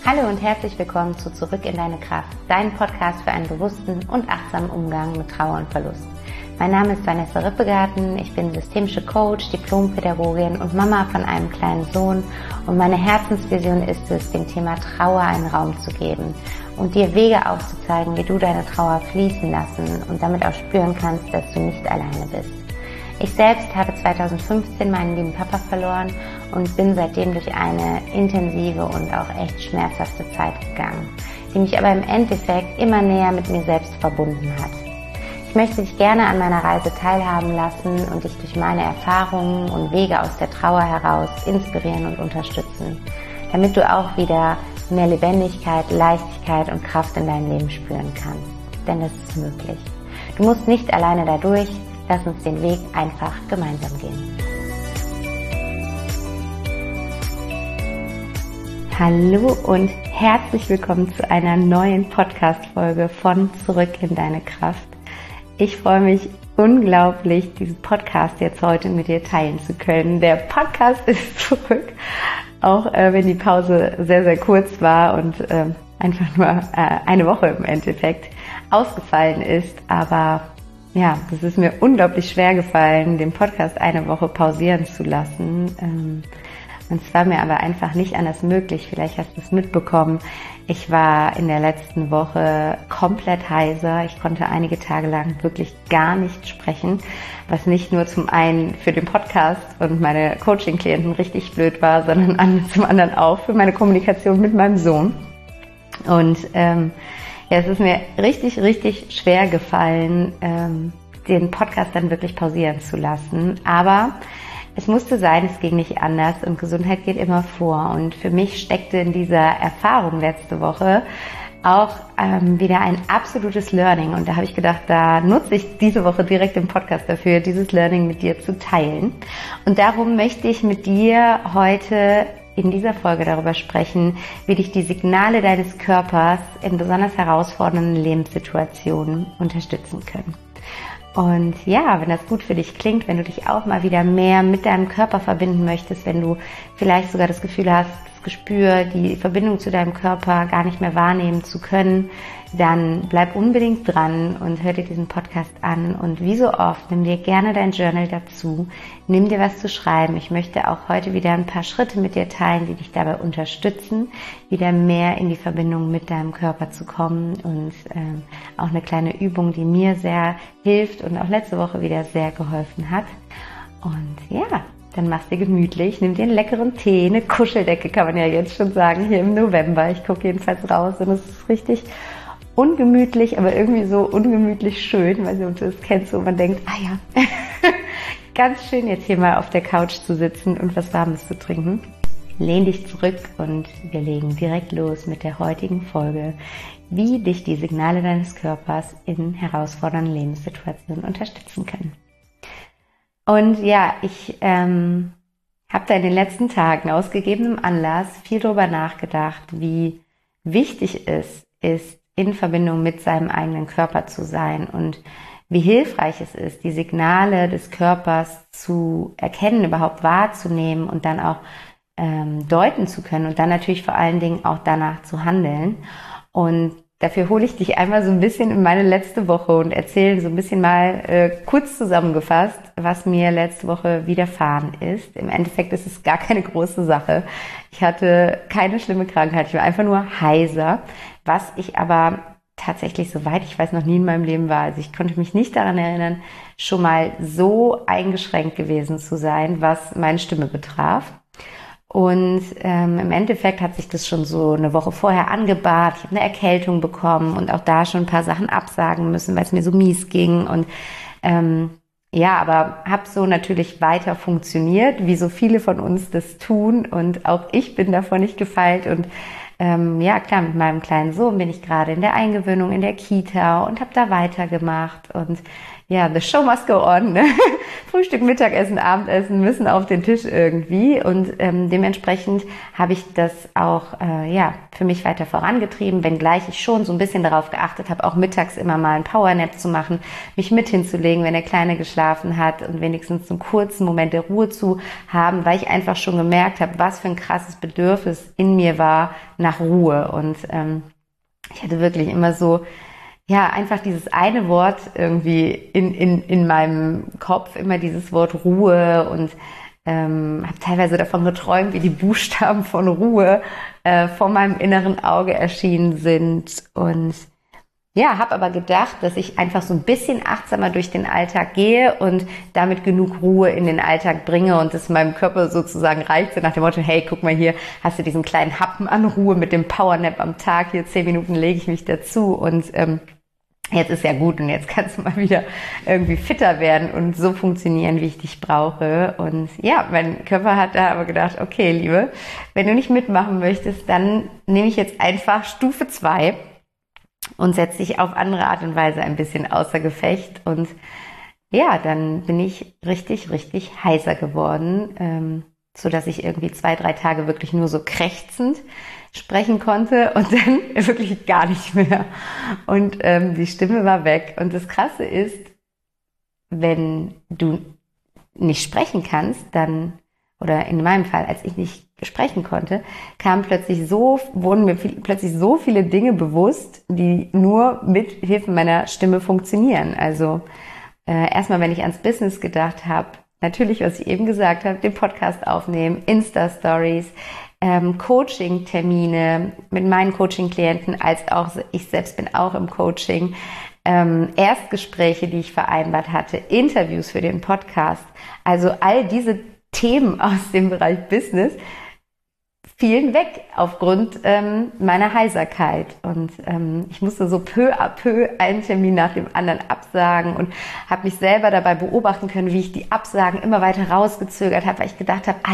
Hallo und herzlich willkommen zu Zurück in deine Kraft, dein Podcast für einen bewussten und achtsamen Umgang mit Trauer und Verlust. Mein Name ist Vanessa Rippegarten, ich bin systemische Coach, Diplompädagogin und Mama von einem kleinen Sohn und meine Herzensvision ist es, dem Thema Trauer einen Raum zu geben und dir Wege aufzuzeigen, wie du deine Trauer fließen lassen und damit auch spüren kannst, dass du nicht alleine bist. Ich selbst habe 2015 meinen lieben Papa verloren und bin seitdem durch eine intensive und auch echt schmerzhafte Zeit gegangen, die mich aber im Endeffekt immer näher mit mir selbst verbunden hat. Ich möchte dich gerne an meiner Reise teilhaben lassen und dich durch meine Erfahrungen und Wege aus der Trauer heraus inspirieren und unterstützen, damit du auch wieder mehr Lebendigkeit, Leichtigkeit und Kraft in deinem Leben spüren kannst. Denn das ist möglich. Du musst nicht alleine dadurch. Lass uns den Weg einfach gemeinsam gehen. Hallo und herzlich willkommen zu einer neuen Podcast-Folge von Zurück in deine Kraft. Ich freue mich unglaublich, diesen Podcast jetzt heute mit dir teilen zu können. Der Podcast ist zurück, auch wenn die Pause sehr, sehr kurz war und einfach nur eine Woche im Endeffekt ausgefallen ist, aber ja, das ist mir unglaublich schwer gefallen, den Podcast eine Woche pausieren zu lassen. Und es war mir aber einfach nicht anders möglich. Vielleicht hast du es mitbekommen. Ich war in der letzten Woche komplett heiser. Ich konnte einige Tage lang wirklich gar nicht sprechen, was nicht nur zum einen für den Podcast und meine Coaching-Klienten richtig blöd war, sondern zum anderen auch für meine Kommunikation mit meinem Sohn. Und ja, es ist mir richtig, richtig schwer gefallen, den Podcast dann wirklich pausieren zu lassen. Aber es musste sein, es ging nicht anders und Gesundheit geht immer vor. Und für mich steckte in dieser Erfahrung letzte Woche auch wieder ein absolutes Learning. Und da habe ich gedacht, da nutze ich diese Woche direkt den Podcast dafür, dieses Learning mit dir zu teilen. Und darum möchte ich mit dir heute in dieser Folge darüber sprechen, wie dich die Signale deines Körpers in besonders herausfordernden Lebenssituationen unterstützen können. Und ja, wenn das gut für dich klingt, wenn du dich auch mal wieder mehr mit deinem Körper verbinden möchtest, wenn du vielleicht sogar das Gefühl hast, das Gespür, die Verbindung zu deinem Körper gar nicht mehr wahrnehmen zu können, dann bleib unbedingt dran und hör dir diesen Podcast an. Und wie so oft, nimm dir gerne dein Journal dazu, nimm dir was zu schreiben. Ich möchte auch heute wieder ein paar Schritte mit dir teilen, die dich dabei unterstützen, wieder mehr in die Verbindung mit deinem Körper zu kommen und auch eine kleine Übung, die mir sehr hilft und auch letzte Woche wieder sehr geholfen hat. Und ja, dann mach's dir gemütlich, nimm dir einen leckeren Tee, eine Kuscheldecke kann man ja jetzt schon sagen, hier im November. Ich gucke jedenfalls raus und es ist richtig ungemütlich, aber irgendwie so ungemütlich schön, weil du das kennst, wo man denkt, ah ja, ganz schön jetzt hier mal auf der Couch zu sitzen und was Warmes zu trinken. Lehn dich zurück und wir legen direkt los mit der heutigen Folge, wie dich die Signale deines Körpers in herausfordernden Lebenssituationen unterstützen können. Und ja, ich habe da in den letzten Tagen aus gegebenem Anlass viel darüber nachgedacht, wie wichtig es ist, in Verbindung mit seinem eigenen Körper zu sein und wie hilfreich es ist, die Signale des Körpers zu erkennen, überhaupt wahrzunehmen und dann auch deuten zu können und dann natürlich vor allen Dingen auch danach zu handeln. Und dafür hole ich dich einmal so ein bisschen in meine letzte Woche und erzähle so ein bisschen mal kurz zusammengefasst, was mir letzte Woche widerfahren ist. Im Endeffekt ist es gar keine große Sache. Ich hatte keine schlimme Krankheit, ich war einfach nur heiser, was ich aber tatsächlich, soweit ich weiß, noch nie in meinem Leben war. Also ich konnte mich nicht daran erinnern, schon mal so eingeschränkt gewesen zu sein, was meine Stimme betraf. Und im Endeffekt hat sich das schon so eine Woche vorher angebahnt. Ich habe eine Erkältung bekommen und auch da schon ein paar Sachen absagen müssen, weil es mir so mies ging. Und ja, aber habe so natürlich weiter funktioniert, wie so viele von uns das tun. Und auch ich bin davon nicht gefeilt. Und ja, klar, mit meinem kleinen Sohn bin ich gerade in der Eingewöhnung in der Kita und habe da weitergemacht. Und ja, the show must go on, ne? Frühstück, Mittagessen, Abendessen müssen auf den Tisch irgendwie und dementsprechend habe ich das auch für mich weiter vorangetrieben, wenngleich ich schon so ein bisschen darauf geachtet habe, auch mittags immer mal einen Powernap zu machen, mich mit hinzulegen, wenn der Kleine geschlafen hat und wenigstens einen kurzen Moment der Ruhe zu haben, weil ich einfach schon gemerkt habe, was für ein krasses Bedürfnis in mir war nach Ruhe und ich hatte wirklich immer so einfach dieses eine Wort irgendwie in meinem Kopf, immer dieses Wort Ruhe und habe teilweise davon geträumt, wie die Buchstaben von Ruhe vor meinem inneren Auge erschienen sind und habe aber gedacht, dass ich einfach so ein bisschen achtsamer durch den Alltag gehe und damit genug Ruhe in den Alltag bringe und es meinem Körper sozusagen reicht, so nach dem Motto, hey, guck mal hier, hast du diesen kleinen Happen an Ruhe mit dem Powernap am Tag, hier 10 Minuten lege ich mich dazu und jetzt ist ja gut und jetzt kannst du mal wieder irgendwie fitter werden und so funktionieren, wie ich dich brauche. Und ja, mein Körper hat da aber gedacht, okay, Liebe, wenn du nicht mitmachen möchtest, dann nehme ich jetzt einfach Stufe 2 und setze dich auf andere Art und Weise ein bisschen außer Gefecht. Und ja, dann bin ich richtig, richtig heiser geworden, so dass ich irgendwie 2-3 Tage wirklich nur so krächzend sprechen konnte und dann wirklich gar nicht mehr. Und die Stimme war weg. Und das Krasse ist, wenn du nicht sprechen kannst, dann, oder in meinem Fall, als ich nicht sprechen konnte, wurden mir plötzlich so viele Dinge bewusst, die nur mit Hilfe meiner Stimme funktionieren. Also erstmal, wenn ich ans Business gedacht habe, natürlich, was ich eben gesagt habe, den Podcast aufnehmen, Insta-Stories, Coaching-Termine mit meinen Coaching-Klienten, als auch ich selbst bin auch im Coaching, Erstgespräche, die ich vereinbart hatte, Interviews für den Podcast. Also all diese Themen aus dem Bereich Business fielen weg aufgrund meiner Heiserkeit. Und ich musste so peu à peu einen Termin nach dem anderen absagen und habe mich selber dabei beobachten können, wie ich die Absagen immer weiter rausgezögert habe, weil ich gedacht habe,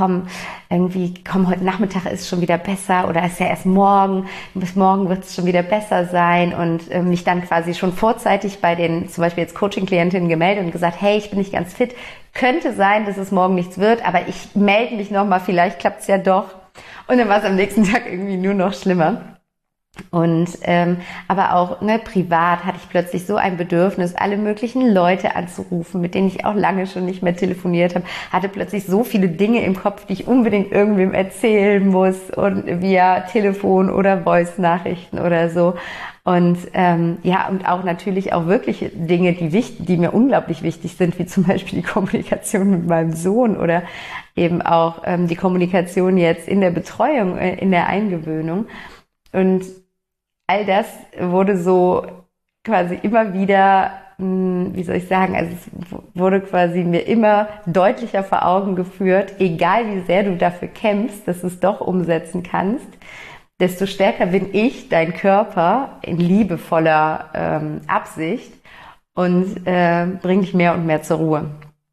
heute Nachmittag ist schon wieder besser oder ist ja erst morgen, bis morgen wird es schon wieder besser sein und mich dann quasi schon vorzeitig bei den zum Beispiel jetzt Coaching-Klientinnen gemeldet und gesagt, hey, ich bin nicht ganz fit, könnte sein, dass es morgen nichts wird, aber ich melde mich nochmal, vielleicht klappt es ja doch. Und dann war es am nächsten Tag irgendwie nur noch schlimmer. Und aber auch privat hatte ich plötzlich so ein Bedürfnis, alle möglichen Leute anzurufen, mit denen ich auch lange schon nicht mehr telefoniert habe, hatte plötzlich so viele Dinge im Kopf, die ich unbedingt irgendwem erzählen muss und via Telefon oder Voice-Nachrichten oder so. Und und auch natürlich auch wirklich Dinge, die mir unglaublich wichtig sind, wie zum Beispiel die Kommunikation mit meinem Sohn oder eben auch die Kommunikation jetzt in der Betreuung, in der Eingewöhnung. Und all das wurde so quasi immer wieder, also es wurde quasi mir immer deutlicher vor Augen geführt, egal wie sehr du dafür kämpfst, dass du es doch umsetzen kannst, desto stärker bin ich, dein Körper, in liebevoller Absicht und bring dich mehr und mehr zur Ruhe.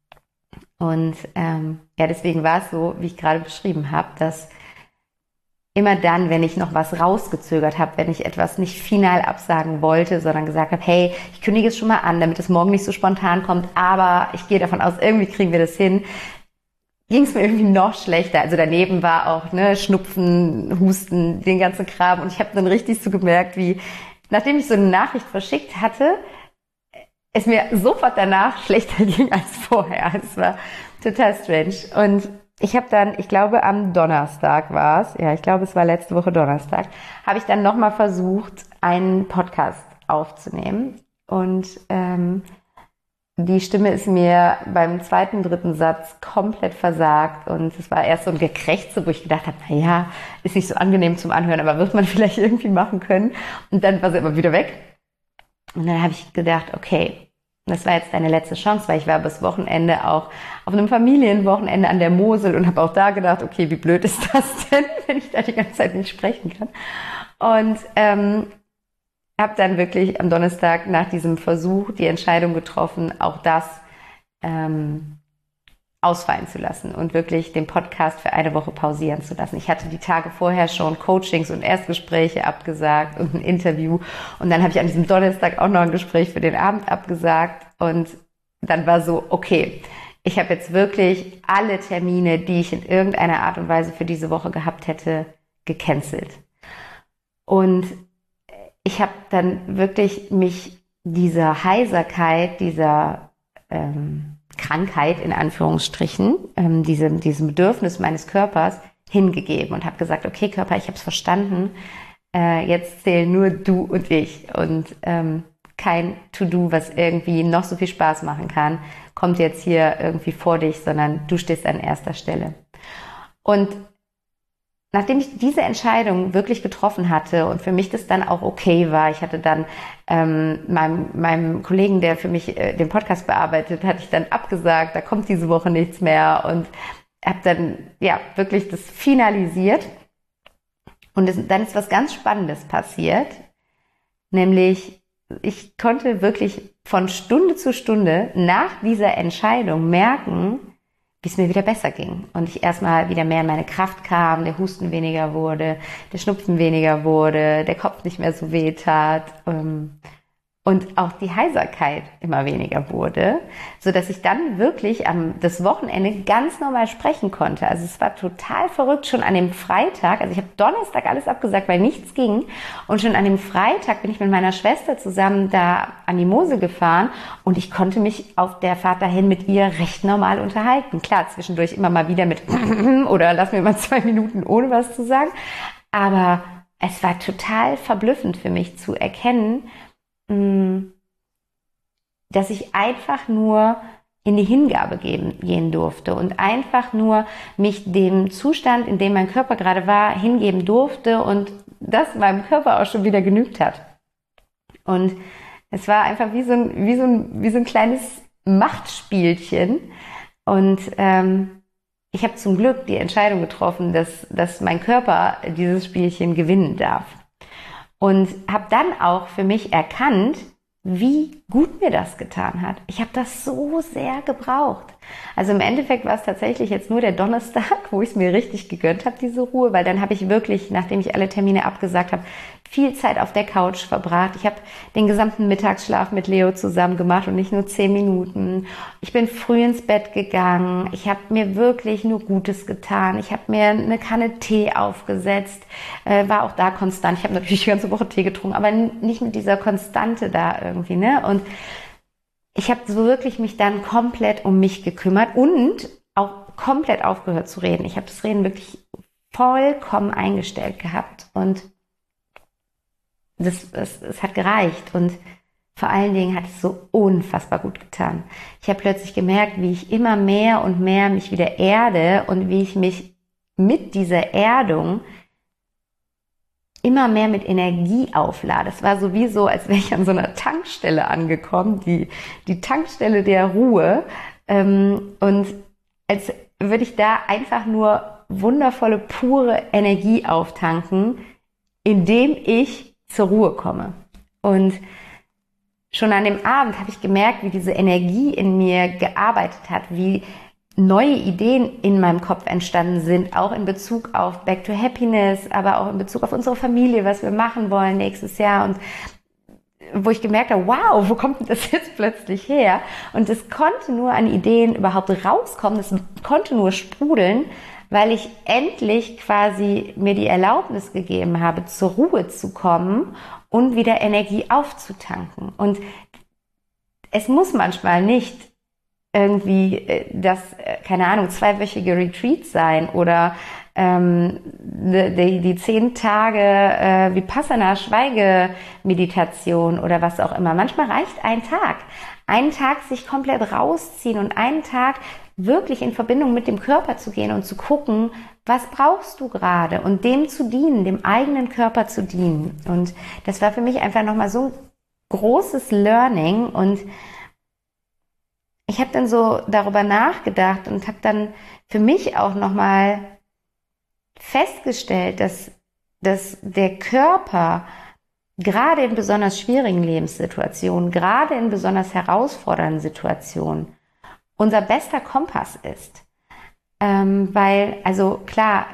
Und deswegen war es so, wie ich gerade beschrieben habe, dass immer dann, wenn ich noch was rausgezögert habe, wenn ich etwas nicht final absagen wollte, sondern gesagt habe, hey, ich kündige es schon mal an, damit es morgen nicht so spontan kommt, aber ich gehe davon aus, irgendwie kriegen wir das hin, ging es mir irgendwie noch schlechter. Also daneben war auch Schnupfen, Husten, den ganzen Kram. Und ich habe dann richtig so gemerkt, wie, nachdem ich so eine Nachricht verschickt hatte, es mir sofort danach schlechter ging als vorher. Es war total strange. Und ich habe dann, ich glaube am Donnerstag war es, ja, ich glaube es war letzte Woche Donnerstag, habe ich dann nochmal versucht, einen Podcast aufzunehmen. Und die Stimme ist mir beim 2., 3. Satz komplett versagt und es war erst so ein Gekrächze, wo ich gedacht habe, ist nicht so angenehm zum Anhören, aber wird man vielleicht irgendwie machen können. Und dann war sie aber wieder weg. Und dann habe ich gedacht, okay, das war jetzt deine letzte Chance, weil ich war bis Wochenende auch auf einem Familienwochenende an der Mosel und habe auch da gedacht, okay, wie blöd ist das denn, wenn ich da die ganze Zeit nicht sprechen kann. Und habe dann wirklich am Donnerstag nach diesem Versuch die Entscheidung getroffen, auch das ausfallen zu lassen und wirklich den Podcast für eine Woche pausieren zu lassen. Ich hatte die Tage vorher schon Coachings und Erstgespräche abgesagt und ein Interview. Und dann habe ich an diesem Donnerstag auch noch ein Gespräch für den Abend abgesagt. Und dann war so, okay, ich habe jetzt wirklich alle Termine, die ich in irgendeiner Art und Weise für diese Woche gehabt hätte, gecancelt. Und ich habe dann wirklich mich dieser Heiserkeit, dieser Krankheit in Anführungsstrichen, diesem Bedürfnis meines Körpers hingegeben und habe gesagt, okay Körper, ich habe es verstanden, jetzt zählen nur du und ich und kein To-Do, was irgendwie noch so viel Spaß machen kann, kommt jetzt hier irgendwie vor dich, sondern du stehst an erster Stelle. Und nachdem ich diese Entscheidung wirklich getroffen hatte und für mich das dann auch okay war, ich hatte dann meinem Kollegen, der für mich den Podcast bearbeitet, hatte ich dann abgesagt, da kommt diese Woche nichts mehr und habe dann wirklich das finalisiert. Und dann ist was ganz Spannendes passiert, nämlich ich konnte wirklich von Stunde zu Stunde nach dieser Entscheidung merken, wie es mir wieder besser ging. Und ich erstmal wieder mehr in meine Kraft kam, der Husten weniger wurde, der Schnupfen weniger wurde, der Kopf nicht mehr so weh tat. Und auch die Heiserkeit immer weniger wurde, so dass ich dann wirklich das Wochenende ganz normal sprechen konnte. Also es war total verrückt, schon an dem Freitag, also ich habe Donnerstag alles abgesagt, weil nichts ging und schon an dem Freitag bin ich mit meiner Schwester zusammen da an die Mosel gefahren und ich konnte mich auf der Fahrt dahin mit ihr recht normal unterhalten. Klar, zwischendurch immer mal wieder mit oder lass mir mal 2 Minuten ohne was zu sagen, aber es war total verblüffend für mich zu erkennen, dass ich einfach nur in die Hingabe gehen durfte und einfach nur mich dem Zustand, in dem mein Körper gerade war, hingeben durfte und das meinem Körper auch schon wieder genügt hat. Und es war einfach wie so ein kleines Machtspielchen und ich habe zum Glück die Entscheidung getroffen, dass mein Körper dieses Spielchen gewinnen darf. Und habe dann auch für mich erkannt, wie gut mir das getan hat. Ich habe das so sehr gebraucht. Also im Endeffekt war es tatsächlich jetzt nur der Donnerstag, wo ich es mir richtig gegönnt habe, diese Ruhe, weil dann habe ich wirklich, nachdem ich alle Termine abgesagt habe, viel Zeit auf der Couch verbracht. Ich habe den gesamten Mittagsschlaf mit Leo zusammen gemacht und nicht nur 10 Minuten. Ich bin früh ins Bett gegangen. Ich habe mir wirklich nur Gutes getan. Ich habe mir eine Kanne Tee aufgesetzt, war auch da konstant. Ich habe natürlich die ganze Woche Tee getrunken, aber nicht mit dieser Konstante da irgendwie, ne? Und ich habe so wirklich mich dann komplett um mich gekümmert und auch komplett aufgehört zu reden. Ich habe das Reden wirklich vollkommen eingestellt gehabt und es hat gereicht und vor allen Dingen hat es so unfassbar gut getan. Ich habe plötzlich gemerkt, wie ich immer mehr und mehr mich wieder erde und wie ich mich mit dieser Erdung immer mehr mit Energie auflade. Es war sowieso, als wäre ich an so einer Tankstelle angekommen, die Tankstelle der Ruhe, und als würde ich da einfach nur wundervolle, pure Energie auftanken, indem ich zur Ruhe komme. Und schon an dem Abend habe ich gemerkt, wie diese Energie in mir gearbeitet hat, wie neue Ideen in meinem Kopf entstanden sind, auch in Bezug auf Back to Happiness, aber auch in Bezug auf unsere Familie, was wir machen wollen nächstes Jahr und wo ich gemerkt habe, wow, wo kommt denn das jetzt plötzlich her? Und es konnte nur an Ideen überhaupt rauskommen, es konnte nur sprudeln, weil ich endlich quasi mir die Erlaubnis gegeben habe, zur Ruhe zu kommen und wieder Energie aufzutanken. Und es muss manchmal nicht irgendwie keine Ahnung, 2-wöchige Retreat sein oder die 10 Tage Vipassana Schweigemeditation oder was auch immer. Manchmal reicht ein Tag. Einen Tag sich komplett rausziehen und einen Tag wirklich in Verbindung mit dem Körper zu gehen und zu gucken, was brauchst du gerade und dem zu dienen, dem eigenen Körper zu dienen. Und das war für mich einfach nochmal so ein großes Learning und ich habe dann so darüber nachgedacht und habe dann für mich auch nochmal festgestellt, dass der Körper gerade in besonders schwierigen Lebenssituationen, gerade in besonders herausfordernden Situationen unser bester Kompass ist. Weil, also klar,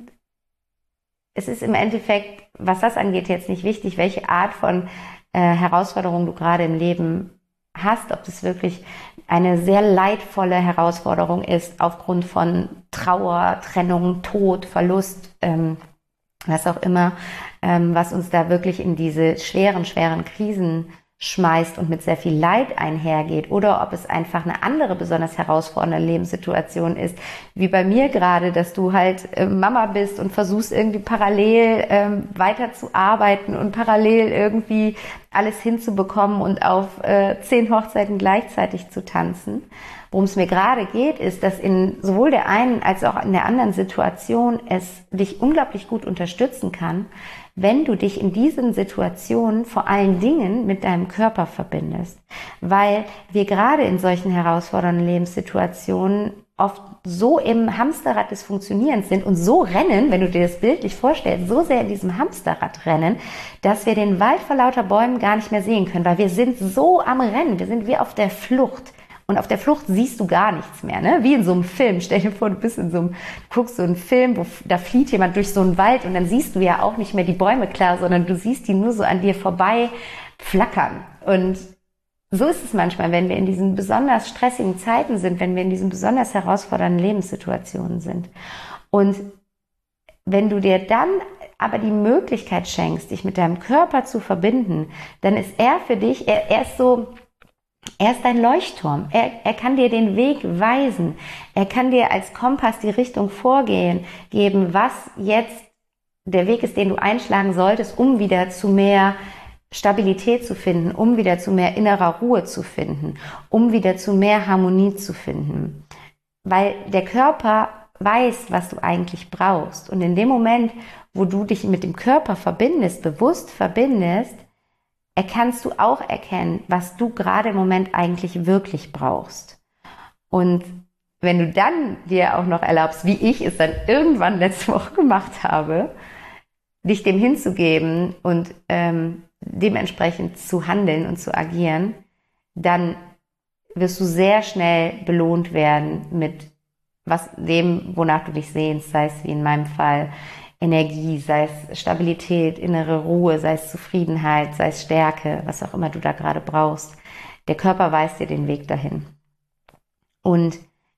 es ist im Endeffekt, was das angeht, jetzt nicht wichtig, welche Art von Herausforderung du gerade im Leben hast, ob das wirklich eine sehr leidvolle Herausforderung ist aufgrund von Trauer, Trennung, Tod, Verlust, was auch immer, was uns da wirklich in diese schweren Krisen schmeißt und mit sehr viel Leid einhergeht, oder ob es einfach eine andere besonders herausfordernde Lebenssituation ist, wie bei mir gerade, dass du halt Mama bist und versuchst irgendwie parallel weiter zu arbeiten und parallel irgendwie alles hinzubekommen und auf 10 Hochzeiten gleichzeitig zu tanzen. Worum es mir gerade geht, ist, dass in sowohl der einen als auch in der anderen Situation es dich unglaublich gut unterstützen kann, wenn du dich in diesen Situationen vor allen Dingen mit deinem Körper verbindest. Weil wir gerade in solchen herausfordernden Lebenssituationen oft so im Hamsterrad des Funktionierens sind und so rennen, wenn du dir das bildlich vorstellst, so sehr in diesem Hamsterrad rennen, dass wir den Wald vor lauter Bäumen gar nicht mehr sehen können, weil wir sind so am Rennen, wir sind wie auf der Flucht. Und auf der Flucht siehst du gar nichts mehr, ne? Wie in so einem Film. Stell dir vor, du guckst so einen Film, wo da flieht jemand durch so einen Wald und dann siehst du ja auch nicht mehr die Bäume klar, sondern du siehst die nur so an dir vorbei flackern. Und so ist es manchmal, wenn wir in diesen besonders stressigen Zeiten sind, wenn wir in diesen besonders herausfordernden Lebenssituationen sind. Und wenn du dir dann aber die Möglichkeit schenkst, dich mit deinem Körper zu verbinden, dann ist er für dich, er ist dein Leuchtturm. Er kann dir den Weg weisen. Er kann dir als Kompass die Richtung geben, was jetzt der Weg ist, den du einschlagen solltest, um wieder zu mehr Stabilität zu finden, um wieder zu mehr innerer Ruhe zu finden, um wieder zu mehr Harmonie zu finden. Weil der Körper weiß, was du eigentlich brauchst. Und in dem Moment, wo du dich mit dem Körper verbindest, bewusst verbindest, kannst du auch erkennen, was du gerade im Moment eigentlich wirklich brauchst. Und wenn du dann dir auch noch erlaubst, wie ich es dann irgendwann letzte Woche gemacht habe, dich dem hinzugeben und dementsprechend zu handeln und zu agieren, dann wirst du sehr schnell belohnt werden mit dem, wonach du dich sehnst, sei es wie in meinem Fall Energie, sei es Stabilität, innere Ruhe, sei es Zufriedenheit, sei es Stärke, was auch immer du da gerade brauchst. Der Körper weist dir den Weg dahin. Und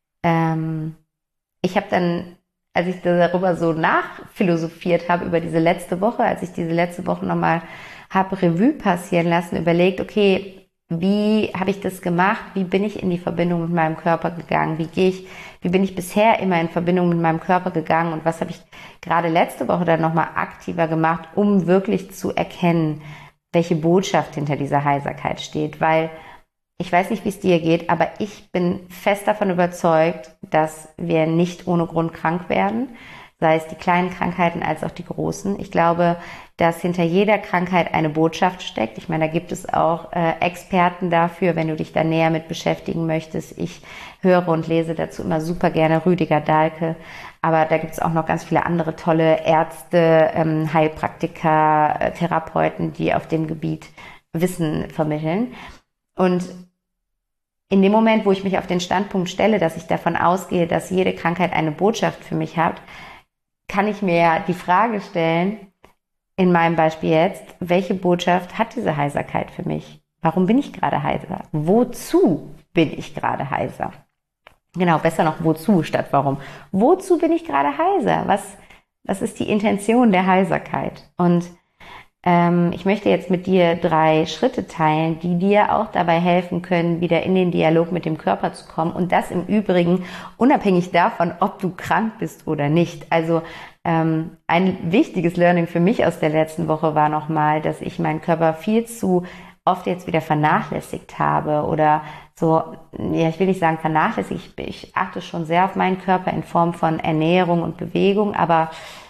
ich habe dann, als ich darüber so nachphilosophiert habe, über diese letzte Woche, als ich diese letzte Woche nochmal habe Revue passieren lassen, überlegt, okay, wie habe ich das gemacht? Wie bin ich in die Verbindung mit meinem Körper gegangen? Wie bin ich bisher immer in Verbindung mit meinem Körper gegangen? Und was habe ich gerade letzte Woche dann nochmal aktiver gemacht, um wirklich zu erkennen, welche Botschaft hinter dieser Heiserkeit steht? Weil ich weiß nicht, wie es dir geht, aber ich bin fest davon überzeugt, dass wir nicht ohne Grund krank werden, sei es die kleinen Krankheiten als auch die großen. Ich glaube, dass hinter jeder Krankheit eine Botschaft steckt. Ich meine, da gibt es auch Experten dafür, wenn du dich da näher mit beschäftigen möchtest. Ich höre und lese dazu immer super gerne Rüdiger Dahlke, aber da gibt es auch noch ganz viele andere tolle Ärzte, Heilpraktiker, Therapeuten, die auf dem Gebiet Wissen vermitteln. Und in dem Moment, wo ich mich auf den Standpunkt stelle, dass ich davon ausgehe, dass jede Krankheit eine Botschaft für mich hat, kann ich mir die Frage stellen, in meinem Beispiel jetzt, welche Botschaft hat diese Heiserkeit für mich? Warum bin ich gerade heiser? Wozu bin ich gerade heiser? Genau, besser noch wozu statt warum. Wozu bin ich gerade heiser? Was ist die Intention der Heiserkeit? Und ich möchte jetzt mit dir 3 Schritte teilen, die dir auch dabei helfen können, wieder in den Dialog mit dem Körper zu kommen. Und das im Übrigen unabhängig davon, ob du krank bist oder nicht. Also ein wichtiges Learning für mich aus der letzten Woche war nochmal, dass ich meinen Körper viel zu oft jetzt wieder vernachlässigt habe oder so, ja, ich will nicht sagen vernachlässigt, ich achte schon sehr auf meinen Körper in Form von Ernährung und Bewegung, aber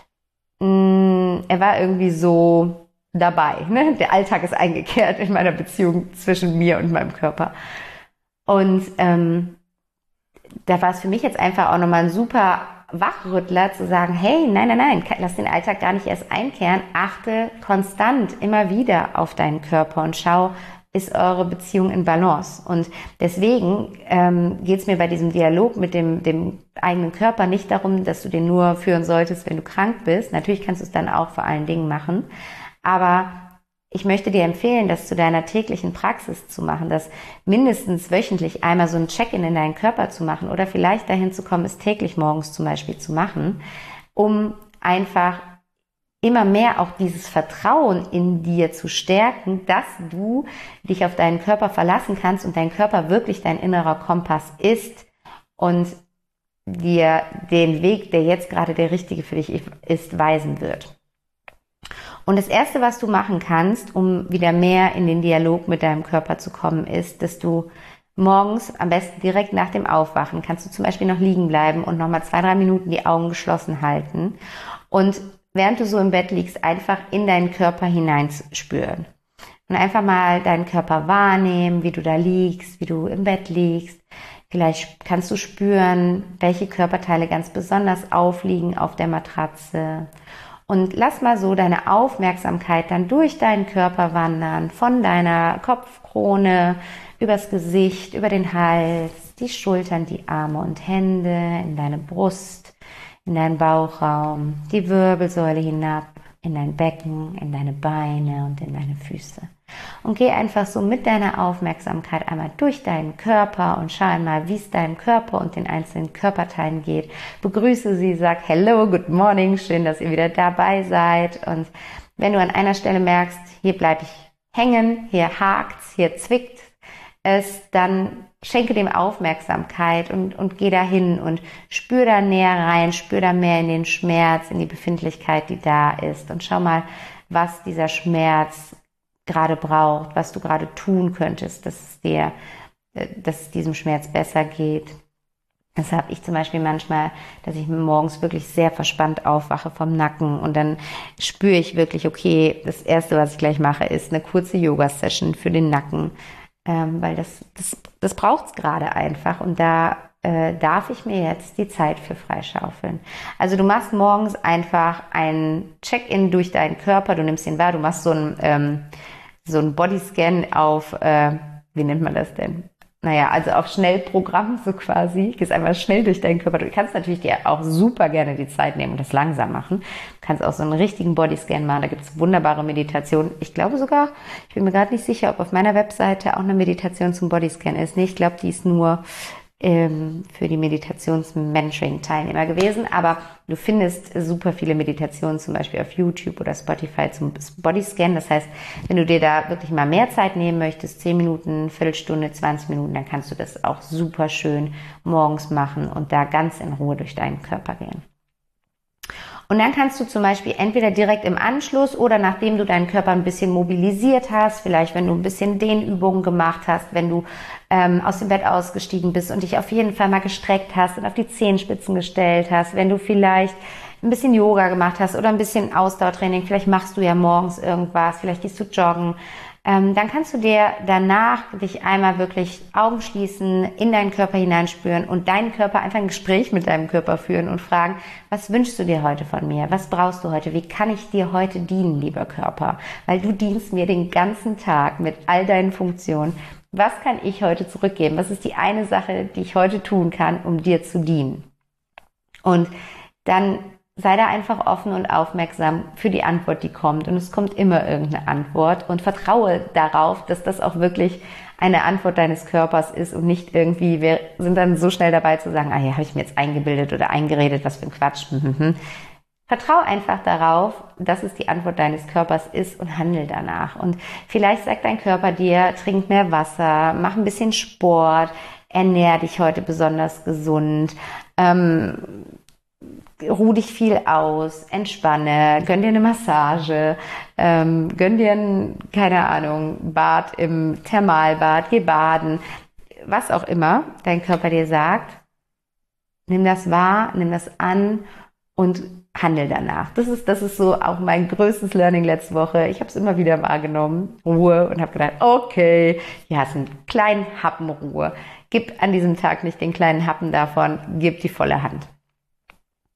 er war irgendwie so dabei, ne? Der Alltag ist eingekehrt in meiner Beziehung zwischen mir und meinem Körper. Und da war es für mich jetzt einfach auch nochmal ein super Wachrüttler zu sagen, hey, nein, lass den Alltag gar nicht erst einkehren, achte konstant immer wieder auf deinen Körper und schau, ist eure Beziehung in Balance. Und deswegen geht es mir bei diesem Dialog mit dem eigenen Körper nicht darum, dass du den nur führen solltest, wenn du krank bist. Natürlich kannst du es dann auch vor allen Dingen machen. Aber ich möchte dir empfehlen, das zu deiner täglichen Praxis zu machen, das mindestens wöchentlich einmal so ein Check-in in deinen Körper zu machen oder vielleicht dahin zu kommen, es täglich morgens zum Beispiel zu machen, um einfach immer mehr auch dieses Vertrauen in dir zu stärken, dass du dich auf deinen Körper verlassen kannst und dein Körper wirklich dein innerer Kompass ist und dir den Weg, der jetzt gerade der richtige für dich ist, weisen wird. Und das Erste, was du machen kannst, um wieder mehr in den Dialog mit deinem Körper zu kommen, ist, dass du morgens, am besten direkt nach dem Aufwachen, kannst du zum Beispiel noch liegen bleiben und nochmal 2-3 Minuten die Augen geschlossen halten und während du so im Bett liegst, einfach in deinen Körper hineinspüren. Und einfach mal deinen Körper wahrnehmen, wie du da liegst, wie du im Bett liegst. Vielleicht kannst du spüren, welche Körperteile ganz besonders aufliegen auf der Matratze. Und lass mal so deine Aufmerksamkeit dann durch deinen Körper wandern, von deiner Kopfkrone, übers Gesicht, über den Hals, die Schultern, die Arme und Hände, in deine Brust, in deinen Bauchraum, die Wirbelsäule hinab, in dein Becken, in deine Beine und in deine Füße. Und geh einfach so mit deiner Aufmerksamkeit einmal durch deinen Körper und schau einmal, wie es deinem Körper und den einzelnen Körperteilen geht. Begrüße sie, sag Hello, good morning, schön, dass ihr wieder dabei seid. Und wenn du an einer Stelle merkst, hier bleibe ich hängen, hier hakt's, hier zwickt es, dann schenke dem Aufmerksamkeit und geh dahin und spür da näher rein, spür da mehr in den Schmerz, in die Befindlichkeit, die da ist und schau mal, was dieser Schmerz gerade braucht, was du gerade tun könntest, dass es diesem Schmerz besser geht. Das habe ich zum Beispiel manchmal, dass ich morgens wirklich sehr verspannt aufwache vom Nacken und dann spüre ich wirklich, okay, das Erste, was ich gleich mache, ist eine kurze Yoga-Session für den Nacken. Weil das braucht's gerade einfach und da darf ich mir jetzt die Zeit für freischaufeln. Also du machst morgens einfach ein Check-in durch deinen Körper, du nimmst ihn wahr, du machst so ein Bodyscan auf, wie nennt man das denn? Naja, also auf Schnellprogramm so quasi. Gehst einmal schnell durch deinen Körper. Du kannst natürlich dir auch super gerne die Zeit nehmen und das langsam machen. Du kannst auch so einen richtigen Bodyscan machen. Da gibt es wunderbare Meditationen. Ich glaube sogar, ich bin mir gerade nicht sicher, ob auf meiner Webseite auch eine Meditation zum Bodyscan ist. Nee, ich glaube, die ist nur für die Meditations-Mentoring-Teilnehmer gewesen, aber du findest super viele Meditationen zum Beispiel auf YouTube oder Spotify zum Bodyscan. Das heißt, wenn du dir da wirklich mal mehr Zeit nehmen möchtest, 10 Minuten, Viertelstunde, 20 Minuten, dann kannst du das auch super schön morgens machen und da ganz in Ruhe durch deinen Körper gehen. Und dann kannst du zum Beispiel entweder direkt im Anschluss oder nachdem du deinen Körper ein bisschen mobilisiert hast, vielleicht wenn du ein bisschen Dehnübungen gemacht hast, wenn du aus dem Bett ausgestiegen bist und dich auf jeden Fall mal gestreckt hast und auf die Zehenspitzen gestellt hast, wenn du vielleicht ein bisschen Yoga gemacht hast oder ein bisschen Ausdauertraining, vielleicht machst du ja morgens irgendwas, vielleicht gehst du joggen, dann kannst du dir danach dich einmal wirklich Augen schließen, in deinen Körper hineinspüren und deinen Körper einfach ein Gespräch mit deinem Körper führen und fragen, was wünschst du dir heute von mir? Was brauchst du heute? Wie kann ich dir heute dienen, lieber Körper? Weil du dienst mir den ganzen Tag mit all deinen Funktionen. Was kann ich heute zurückgeben? Was ist die eine Sache, die ich heute tun kann, um dir zu dienen? Und dann sei da einfach offen und aufmerksam für die Antwort, die kommt. Und es kommt immer irgendeine Antwort. Und vertraue darauf, dass das auch wirklich eine Antwort deines Körpers ist und nicht irgendwie, wir sind dann so schnell dabei zu sagen, ja, habe ich mir jetzt eingebildet oder eingeredet, was für ein Quatsch. Vertrau einfach darauf, dass es die Antwort deines Körpers ist und handel danach. Und vielleicht sagt dein Körper dir, trink mehr Wasser, mach ein bisschen Sport, ernähr dich heute besonders gesund, ruh dich viel aus, entspanne, gönn dir eine Massage, gönn dir keine Ahnung, Bad im Thermalbad, geh baden, was auch immer dein Körper dir sagt. Nimm das wahr, nimm das an und handel danach. Das ist so auch mein größtes Learning letzte Woche. Ich habe es immer wieder wahrgenommen, Ruhe, und habe gedacht, okay, hier hast du einen kleinen Happen Ruhe. Gib an diesem Tag nicht den kleinen Happen davon, gib die volle Hand.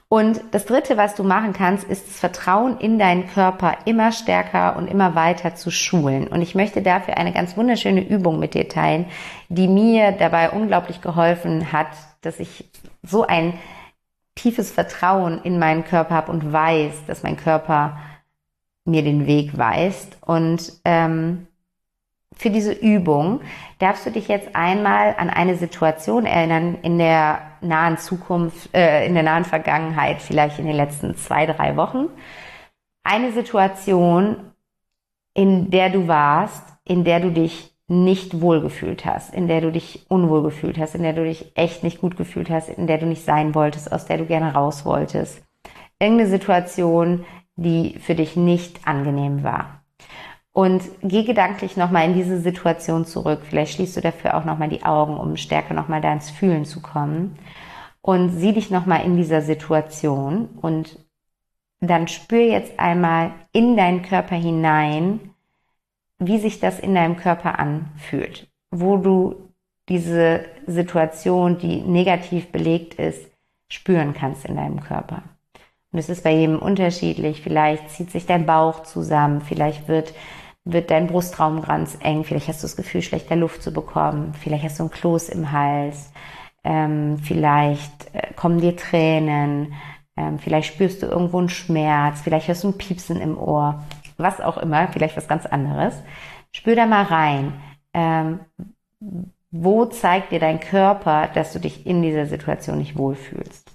Und das Dritte, was du machen kannst, ist das Vertrauen in deinen Körper immer stärker und immer weiter zu schulen. Und ich möchte dafür eine ganz wunderschöne Übung mit dir teilen, die mir dabei unglaublich geholfen hat, dass ich so ein tiefes Vertrauen in meinen Körper habe und weiß, dass mein Körper mir den Weg weist. Und für diese Übung darfst du dich jetzt einmal an eine Situation erinnern in der nahen Zukunft, in der nahen Vergangenheit, vielleicht in den letzten 2-3 Wochen. Eine Situation, in der du warst, in der du dich nicht wohlgefühlt hast, in der du dich unwohl gefühlt hast, in der du dich echt nicht gut gefühlt hast, in der du nicht sein wolltest, aus der du gerne raus wolltest. Irgendeine Situation, die für dich nicht angenehm war. Und geh gedanklich nochmal in diese Situation zurück. Vielleicht schließt du dafür auch nochmal die Augen, um stärker nochmal da ins Fühlen zu kommen. Und sieh dich nochmal in dieser Situation und dann spür jetzt einmal in deinen Körper hinein, wie sich das in deinem Körper anfühlt. Wo du diese Situation, die negativ belegt ist, spüren kannst in deinem Körper. Und es ist bei jedem unterschiedlich. Vielleicht zieht sich dein Bauch zusammen, vielleicht wird dein Brustraum ganz eng, vielleicht hast du das Gefühl, schlechter Luft zu bekommen, vielleicht hast du ein Kloß im Hals, vielleicht kommen dir Tränen, vielleicht spürst du irgendwo einen Schmerz, vielleicht hörst du ein Piepsen im Ohr, was auch immer, vielleicht was ganz anderes. Spür da mal rein. Wo zeigt dir dein Körper, dass du dich in dieser Situation nicht wohlfühlst?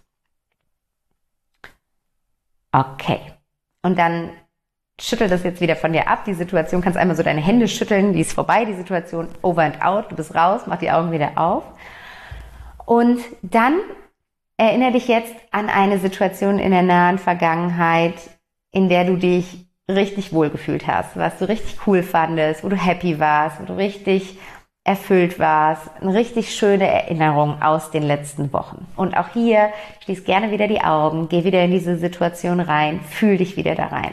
Okay. Und dann schüttel das jetzt wieder von dir ab. Die Situation, kannst einmal so deine Hände schütteln, die ist vorbei, die Situation, over and out, du bist raus, mach die Augen wieder auf. Und dann erinnere dich jetzt an eine Situation in der nahen Vergangenheit, in der du dich richtig wohlgefühlt hast, was du richtig cool fandest, wo du happy warst, wo du richtig erfüllt warst. Eine richtig schöne Erinnerung aus den letzten Wochen. Und auch hier, schließ gerne wieder die Augen, geh wieder in diese Situation rein, fühl dich wieder da rein.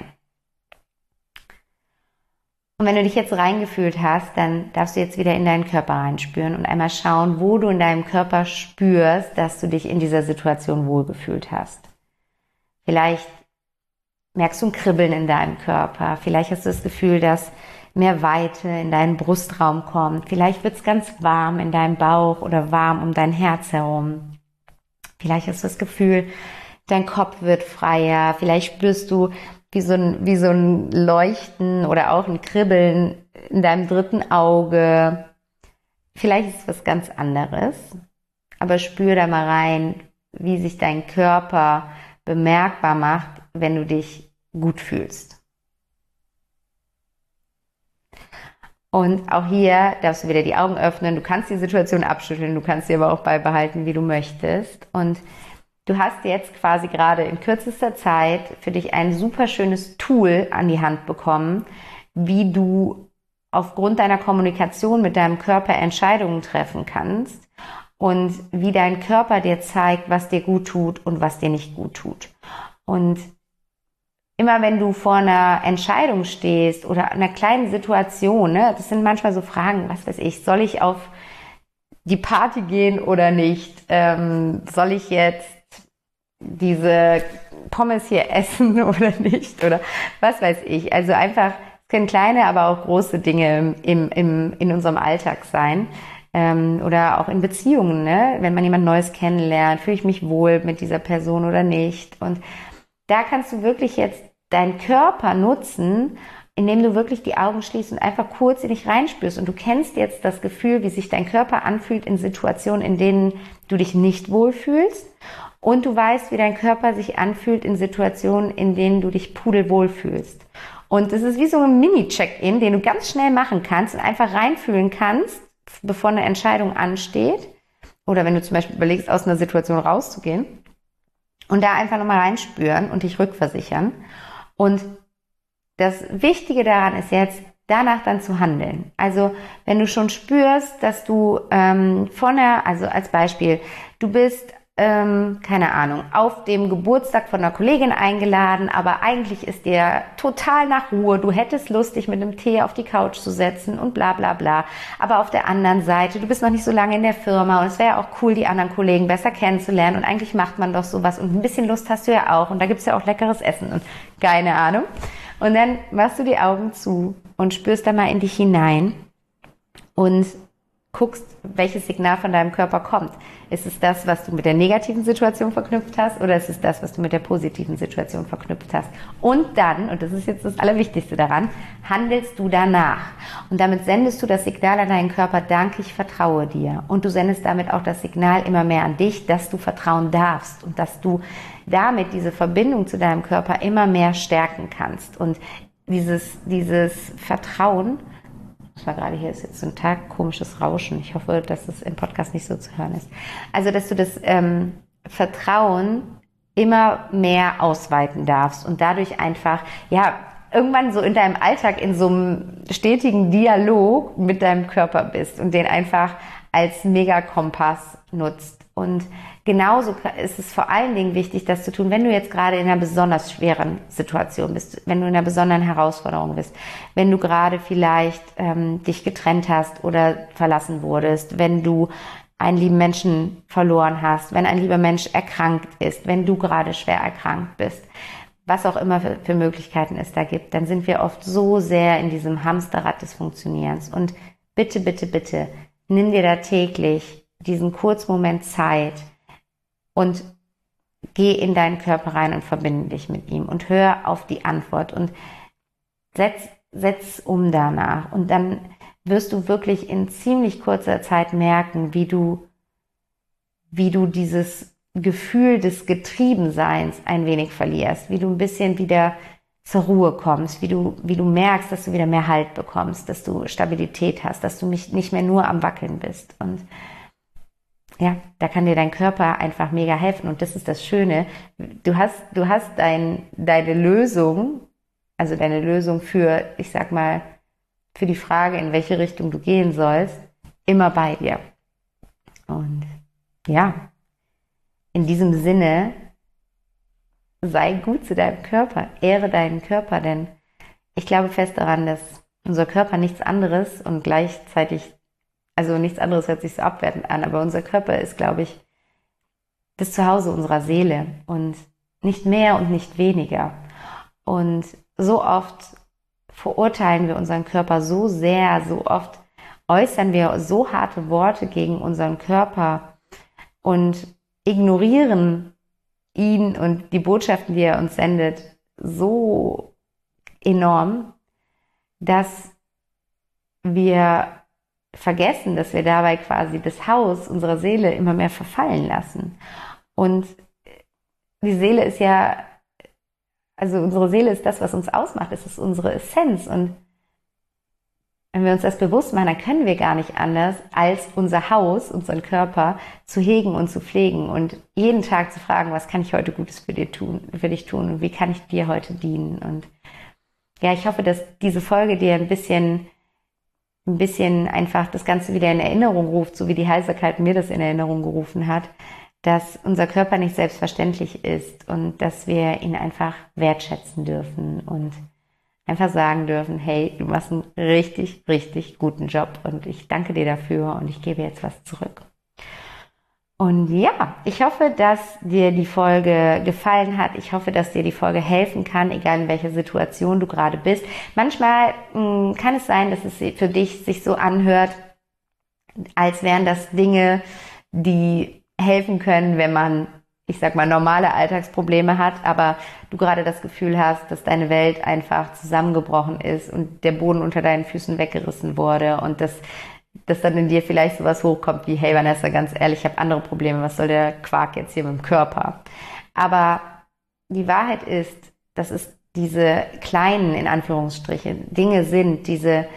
Und wenn du dich jetzt reingefühlt hast, dann darfst du jetzt wieder in deinen Körper reinspüren und einmal schauen, wo du in deinem Körper spürst, dass du dich in dieser Situation wohlgefühlt hast. Vielleicht merkst du ein Kribbeln in deinem Körper. Vielleicht hast du das Gefühl, dass mehr Weite in deinen Brustraum kommt. Vielleicht wird es ganz warm in deinem Bauch oder warm um dein Herz herum. Vielleicht hast du das Gefühl, dein Kopf wird freier. Vielleicht spürst du wie so ein Leuchten oder auch ein Kribbeln in deinem dritten Auge. Vielleicht ist es was ganz anderes, aber spür da mal rein, wie sich dein Körper bemerkbar macht, wenn du dich gut fühlst. Und auch hier darfst du wieder die Augen öffnen. Du kannst die Situation abschütteln, du kannst sie aber auch beibehalten, wie du möchtest. Und du hast jetzt quasi gerade in kürzester Zeit für dich ein super schönes Tool an die Hand bekommen, wie du aufgrund deiner Kommunikation mit deinem Körper Entscheidungen treffen kannst und wie dein Körper dir zeigt, was dir gut tut und was dir nicht gut tut. Und immer wenn du vor einer Entscheidung stehst oder einer kleinen Situation, ne, das sind manchmal so Fragen, was weiß ich, soll ich auf die Party gehen oder nicht? Soll ich jetzt diese Pommes hier essen oder nicht? Oder was weiß ich. Also einfach, es können kleine, aber auch große Dinge in unserem Alltag sein. Oder auch in Beziehungen, ne? Wenn man jemand Neues kennenlernt, fühle ich mich wohl mit dieser Person oder nicht? Und da kannst du wirklich jetzt deinen Körper nutzen, indem du wirklich die Augen schließt und einfach kurz in dich reinspürst. Und du kennst jetzt das Gefühl, wie sich dein Körper anfühlt in Situationen, in denen du dich nicht wohlfühlst. Und du weißt, wie dein Körper sich anfühlt in Situationen, in denen du dich pudelwohl fühlst. Und es ist wie so ein Mini-Check-In, den du ganz schnell machen kannst und einfach reinfühlen kannst, bevor eine Entscheidung ansteht. Oder wenn du zum Beispiel überlegst, aus einer Situation rauszugehen. Und da einfach nochmal reinspüren und dich rückversichern. Und das Wichtige daran ist jetzt, danach dann zu handeln. Also wenn du schon spürst, dass du also als Beispiel, du bist keine Ahnung, auf dem Geburtstag von einer Kollegin eingeladen, aber eigentlich ist dir total nach Ruhe. Du hättest Lust, dich mit einem Tee auf die Couch zu setzen und bla bla bla. Aber auf der anderen Seite, du bist noch nicht so lange in der Firma und es wäre auch cool, die anderen Kollegen besser kennenzulernen und eigentlich macht man doch sowas und ein bisschen Lust hast du ja auch und da gibt's ja auch leckeres Essen und keine Ahnung. Und dann machst du die Augen zu und spürst da mal in dich hinein und guckst, welches Signal von deinem Körper kommt. Ist es das, was du mit der negativen Situation verknüpft hast, oder ist es das, was du mit der positiven Situation verknüpft hast? Und dann, und das ist jetzt das Allerwichtigste daran, handelst du danach. Und damit sendest du das Signal an deinen Körper, danke, ich vertraue dir. Und du sendest damit auch das Signal immer mehr an dich, dass du vertrauen darfst und dass du damit diese Verbindung zu deinem Körper immer mehr stärken kannst. Und dieses Vertrauen, das war gerade hier, ist jetzt so ein Tag, komisches Rauschen. Ich hoffe, dass es im Podcast nicht so zu hören ist. Also, dass du das Vertrauen immer mehr ausweiten darfst und dadurch einfach, ja, irgendwann so in deinem Alltag in so einem stetigen Dialog mit deinem Körper bist und den einfach als Megakompass nutzt. Und genauso ist es vor allen Dingen wichtig, das zu tun, wenn du jetzt gerade in einer besonders schweren Situation bist, wenn du in einer besonderen Herausforderung bist, wenn du gerade vielleicht dich getrennt hast oder verlassen wurdest, wenn du einen lieben Menschen verloren hast, wenn ein lieber Mensch erkrankt ist, wenn du gerade schwer erkrankt bist, was auch immer für Möglichkeiten es da gibt, dann sind wir oft so sehr in diesem Hamsterrad des Funktionierens. Und bitte, bitte, bitte, nimm dir da täglich diesen Kurzmoment Zeit und geh in deinen Körper rein und verbinde dich mit ihm und hör auf die Antwort und setz um danach. Und dann wirst du wirklich in ziemlich kurzer Zeit merken, wie du dieses Gefühl des Getriebenseins ein wenig verlierst, wie du ein bisschen wieder zur Ruhe kommst, wie du merkst, dass du wieder mehr Halt bekommst, dass du Stabilität hast, dass du nicht mehr nur am Wackeln bist. Und ja, da kann dir dein Körper einfach mega helfen. Und das ist das Schöne. Du hast deine Lösung, also deine Lösung für, ich sag mal, für die Frage, in welche Richtung du gehen sollst, immer bei dir. Und ja, in diesem Sinne, sei gut zu deinem Körper, ehre deinen Körper, denn ich glaube fest daran, dass unser Körper nichts anderes und gleichzeitig, also nichts anderes hört sich so abwertend an, aber unser Körper ist, glaube ich, das Zuhause unserer Seele und nicht mehr und nicht weniger. Und so oft verurteilen wir unseren Körper so sehr, so oft äußern wir so harte Worte gegen unseren Körper und ignorieren ihn und die Botschaften, die er uns sendet, so enorm, dass wir vergessen, dass wir dabei quasi das Haus unserer Seele immer mehr verfallen lassen. Und die Seele ist ja, also unsere Seele ist das, was uns ausmacht, es ist unsere Essenz. Und wenn wir uns das bewusst machen, dann können wir gar nicht anders, als unser Haus, unseren Körper zu hegen und zu pflegen und jeden Tag zu fragen, was kann ich heute Gutes für dich tun und wie kann ich dir heute dienen. Und ja, ich hoffe, dass diese Folge dir ein bisschen einfach das Ganze wieder in Erinnerung ruft, so wie die Heiserkeit mir das in Erinnerung gerufen hat, dass unser Körper nicht selbstverständlich ist und dass wir ihn einfach wertschätzen dürfen und einfach sagen dürfen, hey, du machst einen richtig, richtig guten Job und ich danke dir dafür und ich gebe jetzt was zurück. Und ja, ich hoffe, dass dir die Folge gefallen hat. Ich hoffe, dass dir die Folge helfen kann, egal in welcher Situation du gerade bist. Manchmal kann es sein, dass es für dich sich so anhört, als wären das Dinge, die helfen können, wenn man, ich sag mal, normale Alltagsprobleme hat, aber du gerade das Gefühl hast, dass deine Welt einfach zusammengebrochen ist und der Boden unter deinen Füßen weggerissen wurde und dass dann in dir vielleicht sowas hochkommt wie, hey Vanessa, ganz ehrlich, ich habe andere Probleme, was soll der Quark jetzt hier mit dem Körper? Aber die Wahrheit ist, dass es diese kleinen, in Anführungsstrichen, Dinge sind, diese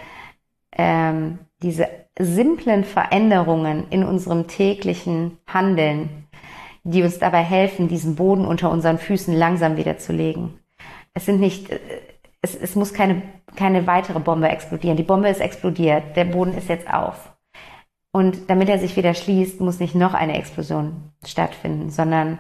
simplen Veränderungen in unserem täglichen Handeln, die uns dabei helfen, diesen Boden unter unseren Füßen langsam wieder zu legen. Es muss keine weitere Bombe explodieren. Die Bombe ist explodiert, der Boden ist jetzt auf. Und damit er sich wieder schließt, muss nicht noch eine Explosion stattfinden, sondern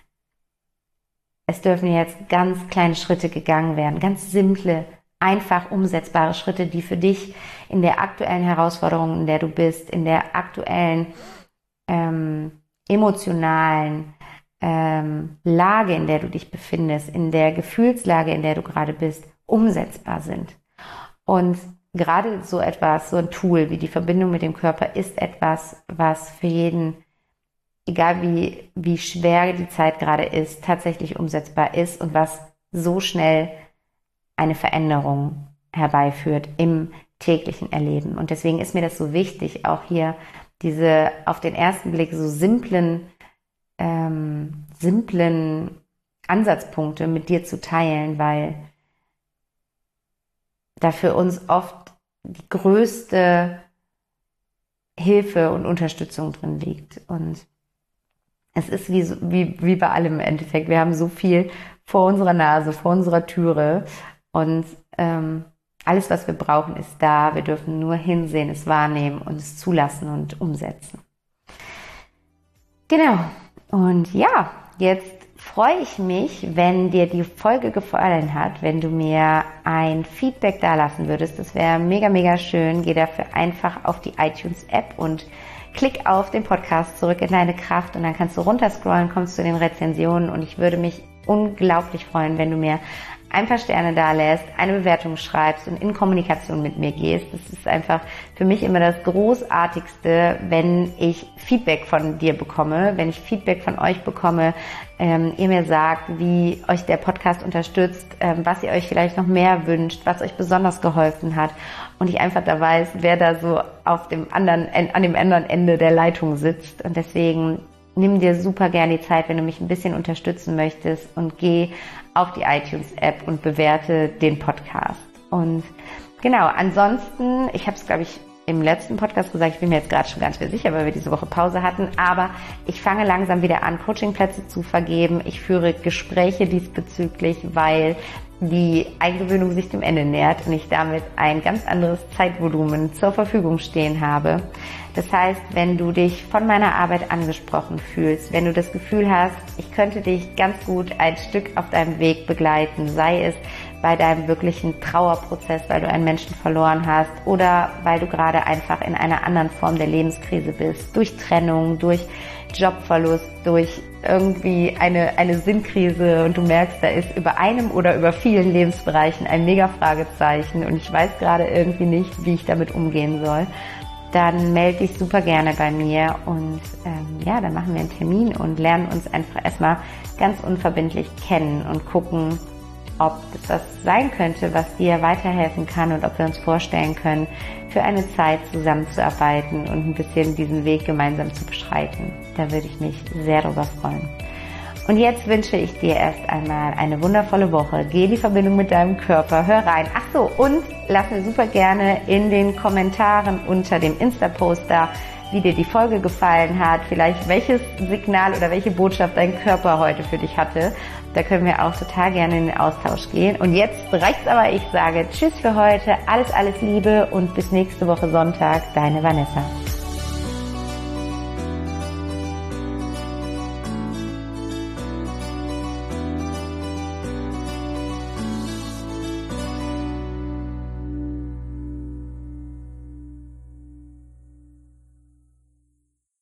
es dürfen jetzt ganz kleine Schritte gegangen werden, ganz simple, einfach umsetzbare Schritte, die für dich in der aktuellen Herausforderung, in der du bist, in der aktuellen emotionalen Lage, in der du dich befindest, in der Gefühlslage, in der du gerade bist, umsetzbar sind. Und gerade so etwas, so ein Tool wie die Verbindung mit dem Körper ist etwas, was für jeden, egal wie schwer die Zeit gerade ist, tatsächlich umsetzbar ist und was so schnell eine Veränderung herbeiführt im täglichen Erleben. Und deswegen ist mir das so wichtig, auch hier diese auf den ersten Blick so simplen Ansatzpunkte mit dir zu teilen, weil da für uns oft die größte Hilfe und Unterstützung drin liegt. Und es ist wie bei allem im Endeffekt. Wir haben so viel vor unserer Nase, vor unserer Türe und alles, was wir brauchen, ist da. Wir dürfen nur hinsehen, es wahrnehmen und es zulassen und umsetzen. Genau. Und ja, jetzt freue ich mich, wenn dir die Folge gefallen hat, wenn du mir ein Feedback dalassen würdest. Das wäre mega, mega schön. Geh dafür einfach auf die iTunes-App und klick auf den Podcast Zurück in deine Kraft und dann kannst du runterscrollen, kommst zu den Rezensionen und ich würde mich unglaublich freuen, wenn du mir ein paar Sterne da lässt, eine Bewertung schreibst und in Kommunikation mit mir gehst. Das ist einfach für mich immer das Großartigste, wenn ich Feedback von dir bekomme, wenn ich Feedback von euch bekomme, ihr mir sagt, wie euch der Podcast unterstützt, was ihr euch vielleicht noch mehr wünscht, was euch besonders geholfen hat und ich einfach da weiß, wer da so an dem anderen Ende der Leitung sitzt. Und deswegen nimm dir super gerne die Zeit, wenn du mich ein bisschen unterstützen möchtest und geh auf die iTunes-App und bewerte den Podcast. Und genau, ansonsten, ich habe es, glaube ich, im letzten Podcast gesagt, ich bin mir jetzt gerade schon gar nicht mehr sicher, weil wir diese Woche Pause hatten, aber ich fange langsam wieder an, Coachingplätze zu vergeben. Ich führe Gespräche diesbezüglich, weil die Eingewöhnung sich dem Ende nähert und ich damit ein ganz anderes Zeitvolumen zur Verfügung stehen habe. Das heißt, wenn du dich von meiner Arbeit angesprochen fühlst, wenn du das Gefühl hast, ich könnte dich ganz gut ein Stück auf deinem Weg begleiten, sei es bei deinem wirklichen Trauerprozess, weil du einen Menschen verloren hast oder weil du gerade einfach in einer anderen Form der Lebenskrise bist, durch Trennung, durch Jobverlust, durch irgendwie eine Sinnkrise und du merkst, da ist über einem oder über vielen Lebensbereichen ein mega Fragezeichen und ich weiß gerade irgendwie nicht, wie ich damit umgehen soll, dann melde dich super gerne bei mir und dann machen wir einen Termin und lernen uns einfach erstmal ganz unverbindlich kennen und gucken, ob das was sein könnte, was dir weiterhelfen kann und ob wir uns vorstellen können, für eine Zeit zusammenzuarbeiten und ein bisschen diesen Weg gemeinsam zu beschreiten. Da würde ich mich sehr darüber freuen. Und jetzt wünsche ich dir erst einmal eine wundervolle Woche. Geh in die Verbindung mit deinem Körper, hör rein. Ach so, und lass mir super gerne in den Kommentaren unter dem Insta-Post da, wie dir die Folge gefallen hat, vielleicht welches Signal oder welche Botschaft dein Körper heute für dich hatte. Da können wir auch total gerne in den Austausch gehen. Und jetzt reicht's aber, ich sage Tschüss für heute, alles Liebe und bis nächste Woche Sonntag, deine Vanessa.